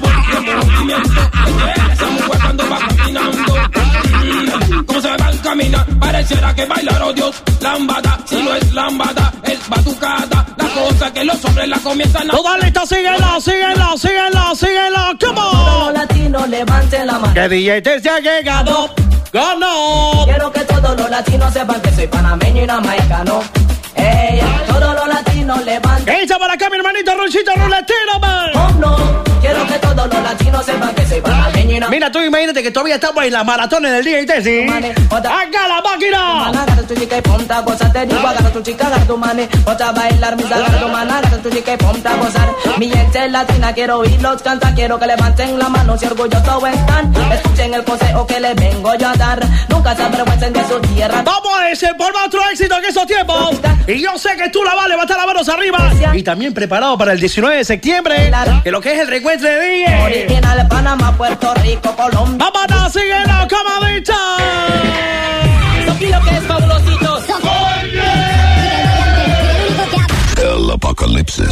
mujer cuando va caminando, como se va al caminar, pareciera que bailar, oh Dios, lambada. Si no es lambada, es batucada. La cosa que los hombres la comienzan a... Toda lista, síguela, come on. Todos los latinos levanten la mano. Que DJ te se ha llegado. ¡Ganó! Quiero que todos los latinos sepan que soy panameño y jamaicano. Todos los latinos levanten. Echa para acá mi hermanito Ruchito Ruletino, man. Oh no, quiero que todos los latinos sepan que soy panameño y Mira, tú imagínate que todavía estamos en las maratones del día y te sí. ¡Acá la máquina! Agarra tu chica y ponte a gozar. Te digo, agarra tu chica, agarra tu mane. Ponte a bailar, mis agarra tu mano. Agarra tu chica y ponte a gozar. Mi gente latina, quiero oírlos cantar. Quiero que levanten la mano si orgullosos están. Escuchen el consejo que les vengo yo a dar. Nunca se avergüencen de su tierra. Vamos a ese por otro éxito en esos tiempos. Y yo sé que tú la vas a levantar las manos arriba. Y también preparado para el 19 de septiembre, que lo que es el reencuentro de DJ. Original Panamá, Puerto Rico, Colombia. Vamos a síguela, camadita. Sofía, que es fabulosito. El Apocalipsis.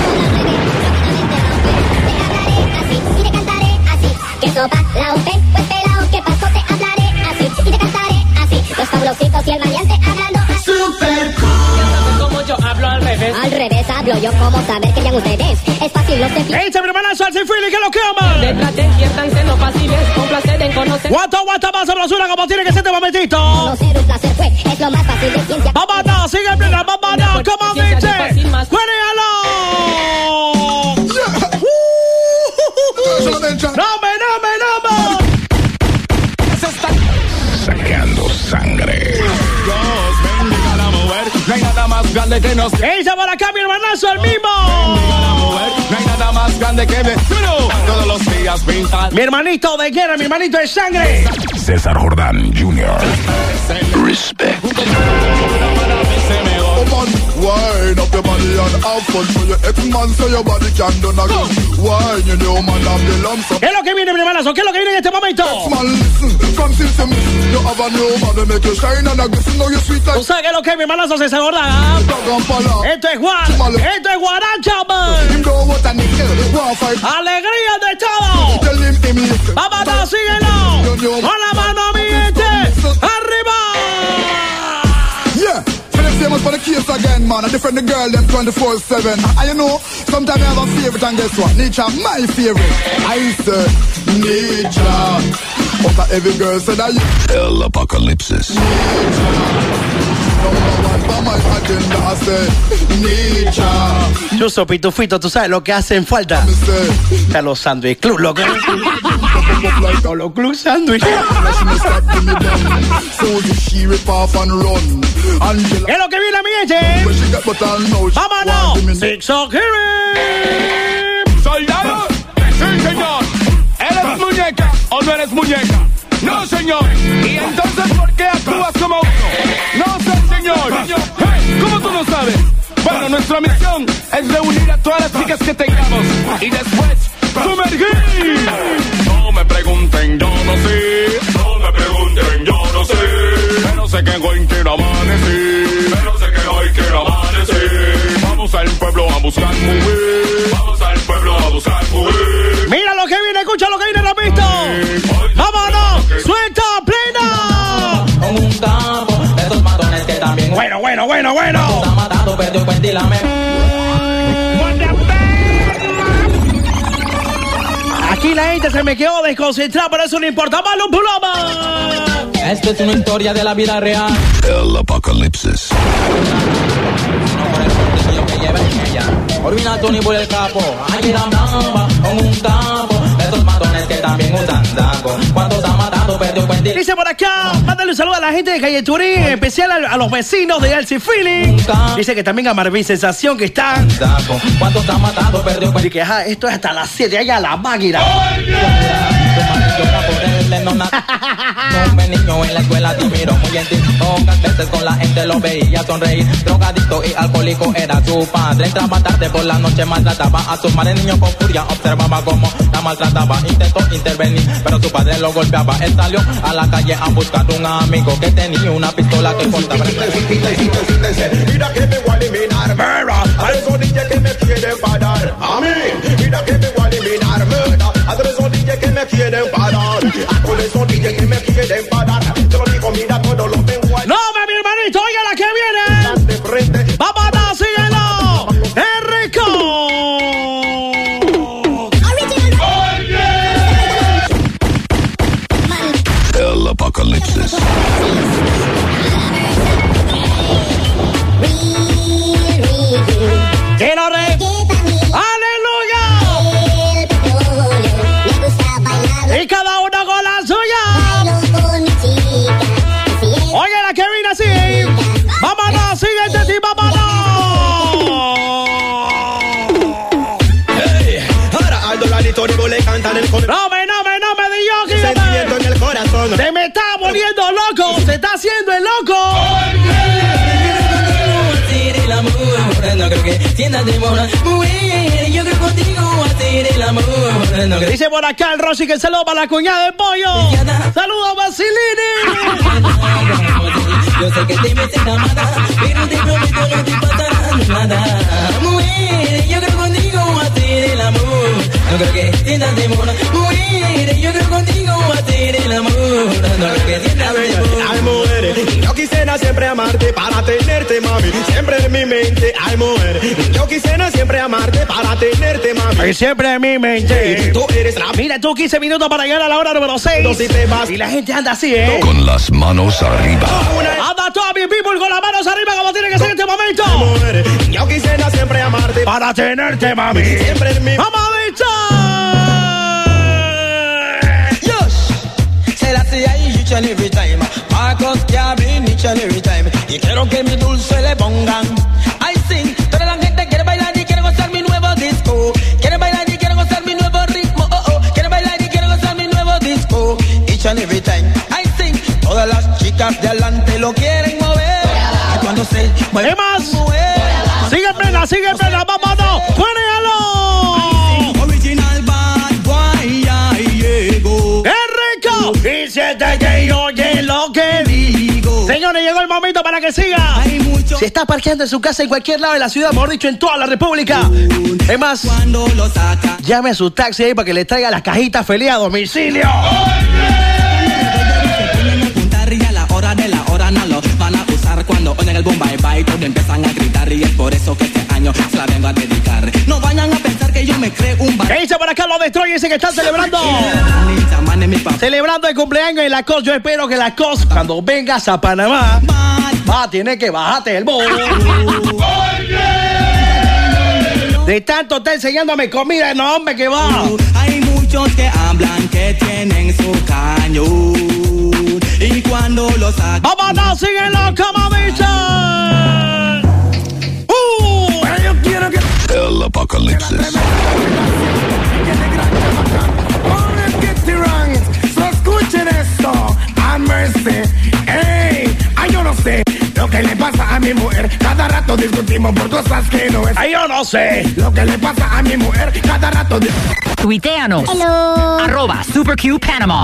Y te cantaré así. Que sopa, la usted, pues pelao, que pasó te hablaré así. Y te cantaré así. Los fabulosos y el valiente hablando así. Super como yo hablo al revés. Al revés hablo yo, como saber que ya ustedes. Es fácil, los de... ¡Ey, mi hermana Salsa y Philly, que lo quema! Detraten, pierdan, lo fácil es un placer en conocer. Guata más sabrosura como tiene que ser este momentito. Conocer un placer fue, es lo más fácil de ciencia. Vamos, sigue plena, vamos, como dice. ¡Cuérdalo! ¡No! Sacando sangre. No hay nada más grande que que nos... ¿Qué dice por acá mi hermanazo, el mismo? No hay nada más grande que me... Todos los días pintan. Mi hermanito de guerra, mi hermanito de sangre. César Jordán Jr. Respect. Wind up your body and have fun. So your ex-man so your body can done again. Wine your new man have the lumps up. ¿Qué es lo que viene, mi hermanazo? ¿Qué es lo que viene en este momento? Ex-man listen, from since you miss. You have a new man to make you shine and I guess you know you sweet like. ¿Tú sabes qué es lo que mi hermanazo se gorda? Esto es Juan. Esto es Guaracha, man. Alegría de todo. Vámonos, síguelo. Con la mano, mi gente. Arriba. Yeah. Famous for the case again, man. I defend the girl them 24/7. And you know, sometimes I have a favorite and guess what? Nature, my favorite. I say, nature. But every girl said that you. El Apocalipsis. Yo soy Pitufito, tú sabes lo que hacen falta. A los Sandwich Club, loco. Los Club Sandwich. ¿Qué es lo que viene, mi gente? ¡Vámonos! Six O'Clock. ¡Soldado! ¡Sí, señor! ¿Eres muñeca o no eres muñeca? No, señor. ¿Y entonces por qué actúas como uno? No sé, señor. Hey, ¿cómo tú no sabes? Bueno, nuestra misión es reunir a todas las chicas que tengamos y después sumergir. No me pregunten, yo no sé. No me pregunten, yo no sé. Pero sé que hoy quiero amanecer. Pero sé que hoy quiero amanecer. Vamos al pueblo a buscar mujer. Vamos al pueblo a buscar mujer. Mira lo que viene, escucha lo que viene, repito. ¡Vámonos! ¡Suelta, plena! Con un campo de estos matones que también... Bueno. Está matando, perdió el cuento y la Aquí la gente se me quedó desconcentrada, pero eso no importa. ¡Vale, un puloma! Esto es una historia de la vida real. El Apocalipsis. Orina Tony por el capo, ahí la bamba, con un campo, estos matones que también usan saco. Cuando está matando, perdió el cuento. Dice por acá, mándale un saludo a la gente de Calle Turín, en especial a los vecinos de Elsie Feeling. Dice que también a Marvin Sensación, que está. Cuando está matando, perdió el cuento. Y que esto es hasta las 7, allá la máquina. No, me niño en la escuela te miro muy gentil. Pocas veces con la gente lo veía sonreír. Drogadicto y alcohólico era su padre. Entraba tarde por la noche, maltrataba a su madre. Niño con furia observaba cómo la maltrataba. Intentó intervenir, pero su padre lo golpeaba. Él salió a la calle a buscar un amigo que tenía una pistola que cortaba. Mira que me voy a eliminar. A esos niños que me quieren parar. A mí, mira que me voy a eliminar. A esos niños que me quieren parar. Con esos niños que me quieren parar. Te lo digo, mira, todo lo tengo ahí. ¡No, mi hermanito! ¡Oiga la que viene! ¡Vámonos, síguelo! ¡Es rico! El Apocalipsis. ¡Quiero re! ¡Aleluya! Y cada uno con la suya. Oye, la que viene así. Vámonos, siguiente team, vámonos. Hey, ahora Aldo Lalito Rigo le cantan el corazón. No me digas, sentimiento en el corazón. Se me está volviendo loco, se está haciendo el loco. No creo que sientas temor, mujer. Yo creo contigo hacer el amor. No creo. Dice por acá el Rosy que saludo para la cuñada de pollo. Saludos, Basilini. Yo sé que te metes a matar, pero te prometo no te pasará nada. Mujer, yo creo contigo hacer el amor. No creo que sientas temor, mujer. Yo creo contigo hacer el amor. No creo que sientas temor. Ay, mujer, yo quisiera siempre amarte para tenerte, mami. Siempre en mi mente, ay, mujer. Yo quisiera siempre amarte para tenerte, mami. Y siempre en mi mente. Tú eres la... Mira, tú 15 minutos para llegar a la hora número 6. Y la gente anda así, ¿eh? Con las manos arriba. Anda todo mi people con las manos arriba como tiene que ser en este momento. Mujer, yo quisiera siempre amarte para tenerte, mami. Siempre en mi... ¡Vamos, dicho! Se la hacía each and every time. Marcos Gavin each and every time. Y quiero que mi dulce le pongan. I chicas de adelante lo quieren mover. Y cuando se mueve, ¿qué más? Sigue plena, vámonos. ¡Cuénalo! Original bad boy, ya llegó. ¡Qué rico! Y siente que oye lo que digo. Señores, llegó el momento para que siga. Si está parqueando en su casa en cualquier lado de la ciudad, mejor dicho, en toda la república. Es más, llame a su taxi ahí para que le traiga las cajitas feliz a domicilio. Y a la hora de la hora no lo van a usar. Cuando oyen el boom bye bye todos empiezan a gritar. Y es por eso que este año se la vengo a dedicar. No vayan a pensar que yo me creo un bar. ¿Qué dice por acá los Destroy? Dice que están celebrando el cumpleaños de la COS. Yo espero que la COS, cuando vengas a Panamá, va a tener que bajarte el bowl. De tanto está enseñándome comida, no hombre, que va. Hay muchos que hablan que tienen su cañón. Y cuando lo sacan, vámonos, síguelo, como dicen. Yo quiero que El apocalipsis. So escuchen esto, a mercy. Ey, yo no sé lo que le pasa a mi mujer. Cada rato discutimos por cosas que no es. Yo no sé lo que le pasa a mi mujer. Cada rato Tuiteanos. Hello. @SuperQPanama.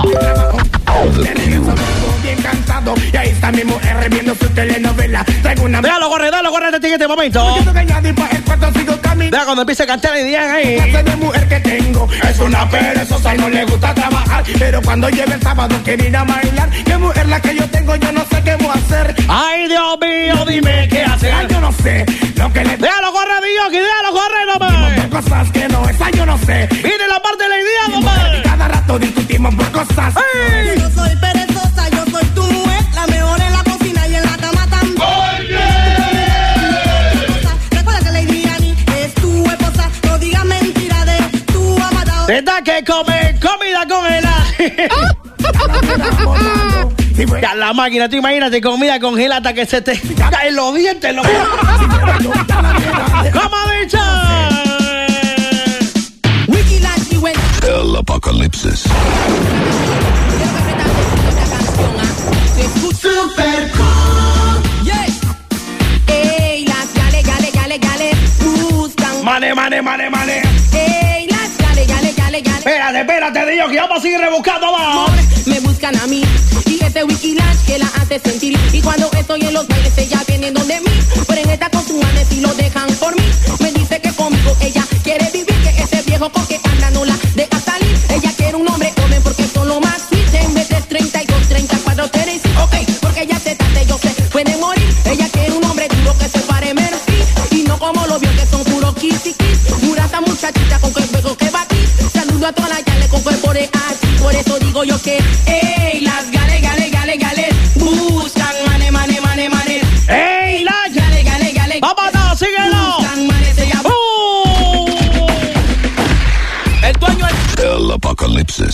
bien cansado. Y ahí está mi mujer viendo su telenovela. Traigo una... Déjalo correr en este momento. Deja cuando empiece a cantar y digan ahí. La clase de mujer que tengo es una perezosa y no le gusta trabajar. Pero cuando llegue el sábado quiere ir a bailar. Qué mujer la que yo tengo, yo no sé qué voy a hacer. Ay, Dios mío, dime qué hacer. Yo no sé lo que le... Déjalo correr, Dios, déjalo correr, nomás. Por cosas que no es, yo no sé. Mire la parte de la idea, nomás. Cada rato discutimos por cosas. ¡Ey! Yo soy perezosa, yo soy tu mujer, la mejor en la cocina y en la cama también. Recuerda que Lady Annie es tu esposa, no digas mentira de tu amada. Tendrá que comer comida congelada. Ya la máquina, tú imagínate comida congelada que se te caen los dientes. ¿Cómo dicho? El apocalipsis. Super cool. Yes. Ey, las gale, buscan. Mane. Ey, las gale. Espérate, Dios, que vamos a seguir rebuscando, vamos. Me buscan a mí y ese Wikilash que la hace sentir. Y cuando estoy en los bailes ella viene donde mí. Pero en esta con su manes y lo dejan por mí. Me dice que conmigo ella quiere vivir, que ese viejo con que anda no la deja salir. Ella quiere un hombre joven porque son lo más sweet. En vez de 32, 34, 35. Ok, porque ella se trate, yo sé, puede morir. Ella quiere un hombre duro que se pare Mercy. Y no como los vio que son puro kiss. Murata muchachita con cuerpo que batir. Saludo a todas las gales con cuerpo de aquí. Por eso digo yo que, ey, las gale. Buscan mane. ¡Ey, las gale. ¡Vámonos, síguelo! Buscan manes, ella. El dueño es... El apocalipsis.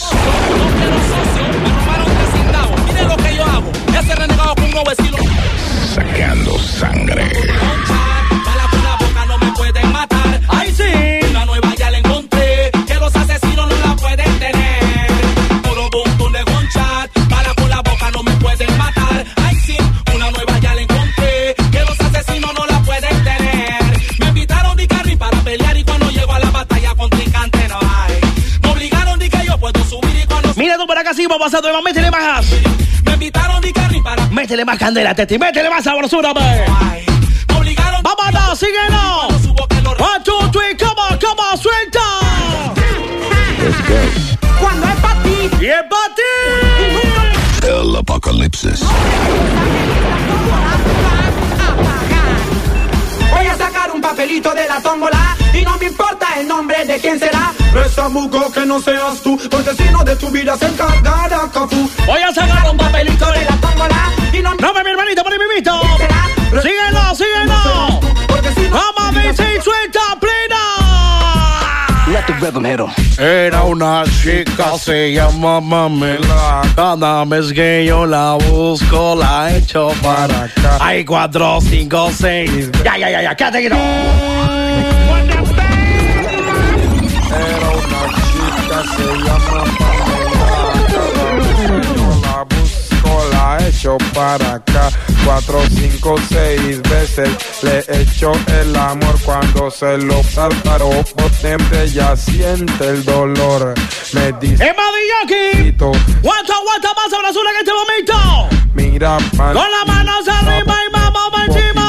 Miren lo que yo hago. Ese renegado con un nuevo estilo. Sacando sangre. Bala con la boca no me pueden matar. ¡Ay, sí! Una nueva ya la encontré. Que los asesinos no la pueden tener. Puro boom de gunshot. Bala con la boca no me pueden matar. Ay, sí. Una nueva ya la encontré. Que los asesinos no la pueden tener. Me invitaron de carry para pelear. Y cuando llego a la batalla contrincante no hay. Me obligaron de que yo puedo subir. Y cuando... Mira tú por acá, sí, vamos a hacer, métele más. Me invitaron de carry para... Métele más candela, Teti, métele más sabrosura, man. ¡Vámonos, síguelo! 1, 2, 3, come on, suelta. Cuando es para ti. Y es para ti. El apocalipsis. voy a sacar un papelito de la tómbola y no me importa el nombre de quién será. Reza buco que no seas tú, porque si no de tu vida se encargará Cafú. Voy a sacar un papelito de la tómbola y no... No, mi hermanito, por mi mimito. Síguelo, síguelo. Vamos a ver si suelta plena. Let the rhythm hit 'em. Era una chica, se llama Mamela. Cada vez que yo la busco, la echo para acá. Hay 4, 5, 6. Ya, quédate quieto. Era una chica, se llama Pamela. Yo la busco, la echo echo para acá. 4, 5, 6 veces le echo el amor. Cuando se lo saltaró potente ya siente el dolor. Me dice Guanta más abrazura en este momento. Mira, con las manos arriba y vamos para encima.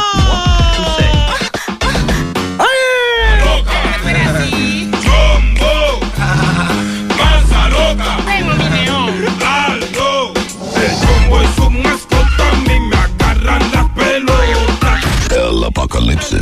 El apocalipsis.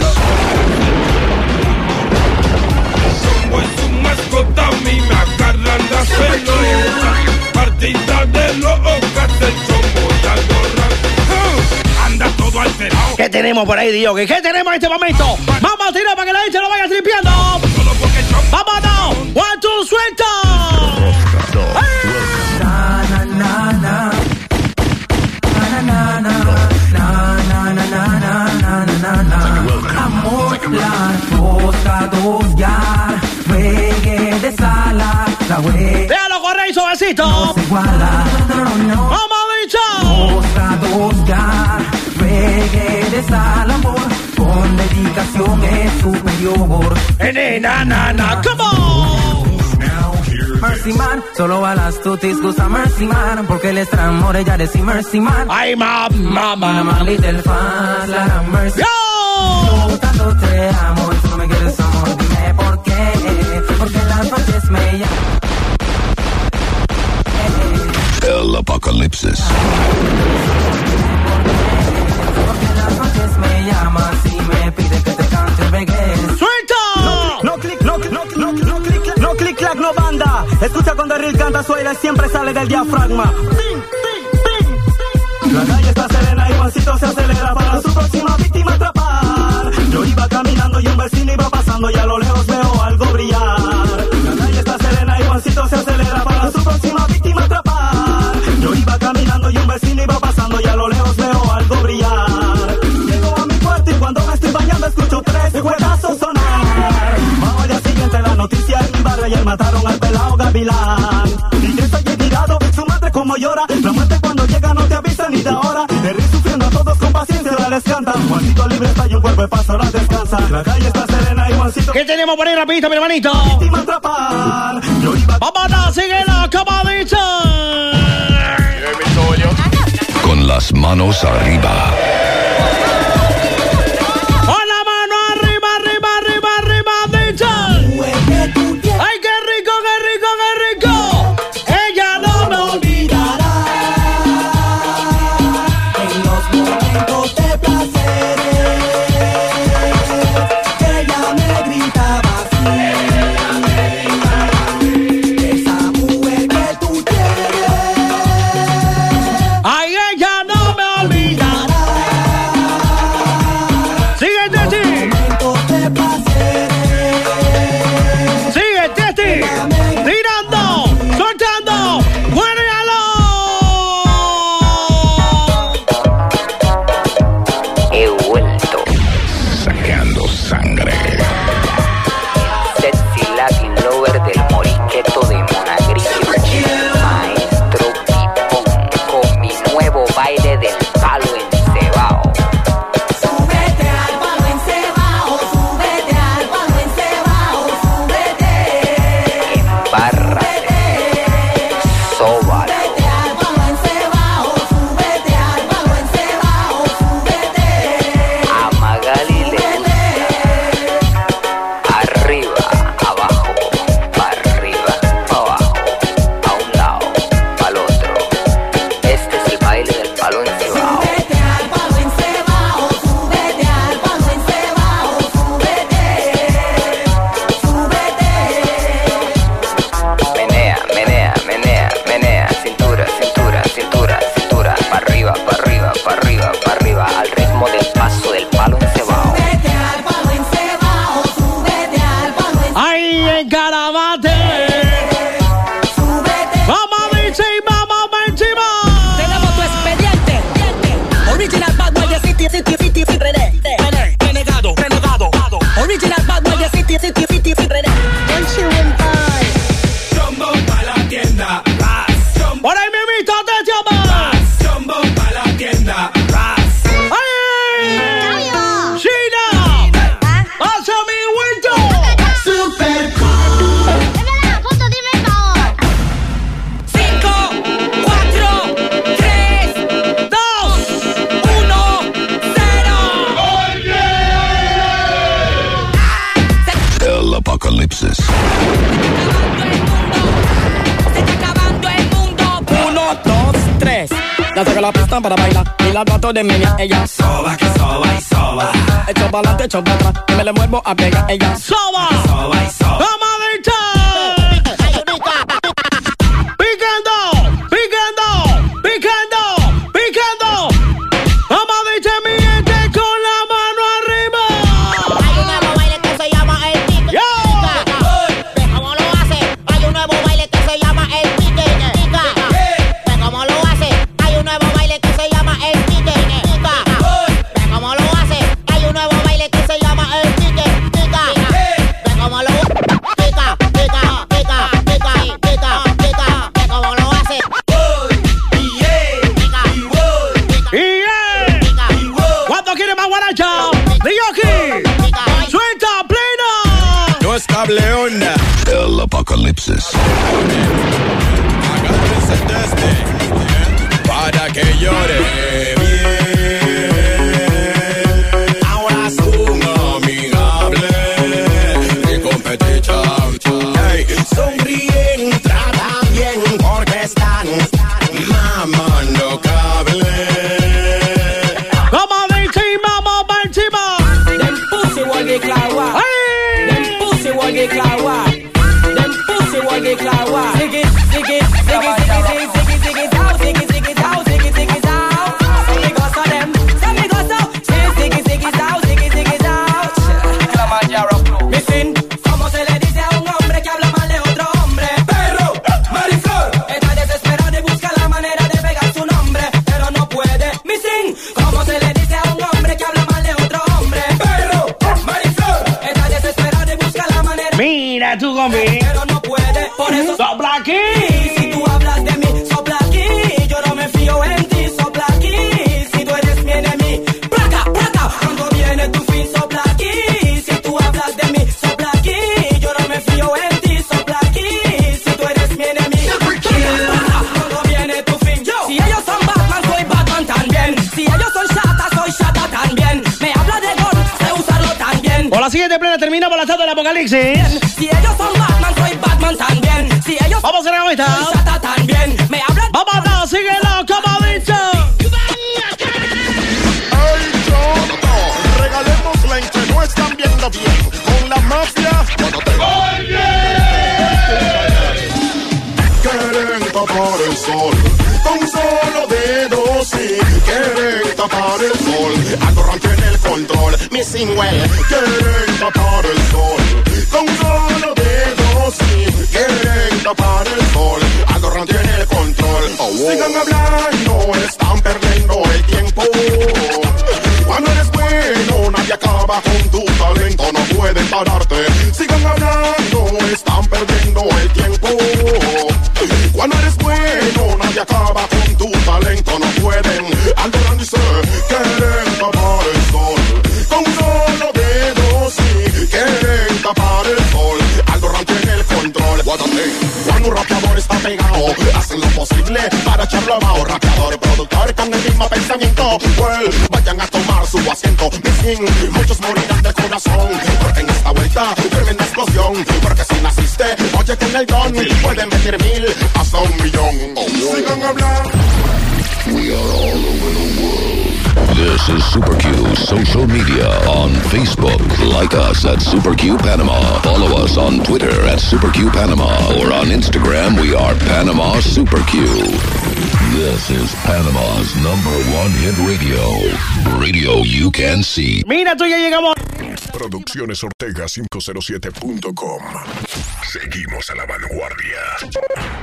Como es un mascota, a mí me agarran las pelotas. Partida de locas, el chombo y algorran. Anda todo alterado. ¿Qué tenemos por ahí, Dios? ¿Qué tenemos en este momento? Vamos a tirar para que la gente lo vaya tripeando. ¡Vámonos! ¡One, two, suelta! Véalo, corre y suavecito. ¡Vamos, bicho! Reggae de Salamor, con dedicación es superior. Na, come on. Mercy Man, solo a las tutis gusta Mercy Man, porque el extramor ella de Mercy Man. Ay, mamá. Little fans, la Mercy. Yo tanto te amo y tú no me quieres amor, dime por qué. Porque las noches me llaman. El apocalipsis. Porque las noches me llamas y me pide que te cante reggae. ¡Suelta! No click, clack, no banda. Escucha cuando Rick canta su aire, siempre sale del diafragma. La calle está serena y Juancito se acelera para su próxima víctima atrapar. Yo iba caminando y un vecino iba pasando y a lo lejos veo algo brillar. La calle está serena y Juancito se acelera para su próxima víctima atrapar. Yo iba caminando y un vecino iba pasando y a lo lejos veo algo brillar. Llego a mi cuarto y cuando me estoy bañando escucho 3 juegazos sonar. Vamos al día siguiente la noticia en mi barrio ayer mataron al pelao Gavilán. Y yo estoy tirado, su madre como llora. La muerte cuando llega no te avisa ni de ahora. De rir sufriendo a todos con paciencia la les canta. Juancito libre está y un cuerpo de paso ahora descansa. La calle está serena y Juancito. ¿Qué tenemos por ahí rapidito, mi hermanito? Vámonos, síguelo, como dicho. Con las manos arriba. Con la mano arriba, dicho. ¡Ay, qué rico! Ella no me olvidará. En los momentos de placer ella me gritaba así. Esa mujer que tú tienes. ¡Ay, ella no me olvidará! ¡Síguete, sí! ¡Síguete, sí! ¡Tirando! ¡Soltando! ¡Muérealo! He vuelto. Sacando sangre. Sexy Latin Lover del Moriqueto de Monagrillo. Maestro Pipón con mi nuevo baile del palo encebao. Súbete al palo encebao, súbete al palo encebao, súbete. Embárrate. Sóbalo. Súbete al palo encebao, súbete al palo encebao, súbete. A Magali le gusta. Arriba, abajo, para arriba, para abajo, a un lado, para el otro. Este es el baile del palo encebao. Súbete al palo encebao, súbete al palo encebao, súbete. Súbete. Menea, menea, menea, menea. Cintura, cintura, cintura, cintura. Para arriba, para arriba, para arriba, para arriba. Al ritmo del paso del palo encebao. Súbete al palo encebao, súbete al palo encebao. ¡Ay, en Carabate! Súbete. ¡Vamos, bicho, y vamos para encima! Tenemos tu expediente. Original Bad Boy de City, René. Renegado. Original Bad Boy de City, René. Jumbo pa' la tienda. Por ahí me invito, atención, Jumbo pa' la Me saca la pista para bailar y la trato de media. Ella soba, que soba y soba. Echo para adelante, echo para atrás y me le vuelvo a pegar. Ella soba, soba y soba. ¡Comadita! ¡Picando! ¡Comadita, mi gente con la mano arriba! Hay un nuevo baile que se llama el pique. Pica. ¿Ves cómo lo hace? Hay un nuevo baile que se llama el pique. Pica. ¿Ves cómo lo hace? Hay un nuevo baile que se llama el pique. Pica. ¿Ves cómo lo hace? Hay un nuevo baile que se llama el pique. Pica. ¿Ves cómo lo hace? Pica. ¿Ves cómo lo hace? ¿Cuánto quiere más guaracha? ¡Diyoki! ¡Suelta, plena! No es cable onda. El apocalipsis. Agárrense desde para que llore bien. Ahora es un amigable y competición. Hey, sonríen, tratan bien porque están mamando cable. ¿Cómo se le dice a un hombre que habla mal de otro hombre? Perro, maricón. Está desesperado y busca la manera de pegar su nombre, pero no puede. Missing. ¿Cómo se le dice a un hombre que habla mal de otro hombre? Perro, maricón. Está desesperado y busca la manera. Mira tú, compi. Pero no puede, por eso sopla aquí. Si tú hablas de mí, sopla aquí. Yo no me fío en ti, sopla aquí. Si tú eres mi enemigo, placa, placa. Cuando viene tu fin, sopla aquí. Si tú hablas de mí, sopla aquí. Yo no me fío en ti, sopla aquí. Si tú eres mi enemigo, placa, cuando viene tu fin. Si ellos son Batman, soy Batman también. Si ellos son Shata, soy Shata también. Me habla de gol, sé usarlo también. Por la siguiente plena terminamos la tarde del apocalipsis. Si ellos son Batman, soy Batman también. Si ellos vamos a hacer la vuelta. Soy Shata también. Me hablan. Vamos a síguelo, como dicho. Regalémosla en que no están viendo bien. Con la mafia. Quieren tapar el sol con solo dedos, sí. Quieren tapar el sol. Atorrante en el control. Missing well. Quieren tapar el sol con solo dedos, sí. Quieren tapar el sol. Atorrante en el control. Sigan hablando, están perdiendo el tiempo. Cuando eres bueno, nadie acaba con tu talento. No pueden pararte. Sigan hablando, están perdiendo el tiempo. Cuando eres bueno, nadie acaba con tu talento. No pueden. Alderan dice, quieren tapar el sol con solo dedos, sí. Quieren tapar el sol. Alderan tiene el control. Cuando un rapeador está pegado, hacen lo posible para echarlo abajo. Rapeador y productor con el mismo pensamiento. Well, vayan a tomar su asiento. Missing, muchos morirán de corazón. Porque en esta vuelta, tremenda explosión. Porque si naciste, oye con el don, pueden meter 1000 hasta 1,000,000. Sigan hablando. We are all over the world. This is Super Q social media on Facebook. Like us at Super Q Panama. Follow us on Twitter at Super Q Panama. Or on Instagram, we are Panama Super Q. This is Panama's #1 hit radio. Radio you can see. Mira, tú ya llegamos. Producciones Ortega 507.com. Seguimos a la vanguardia.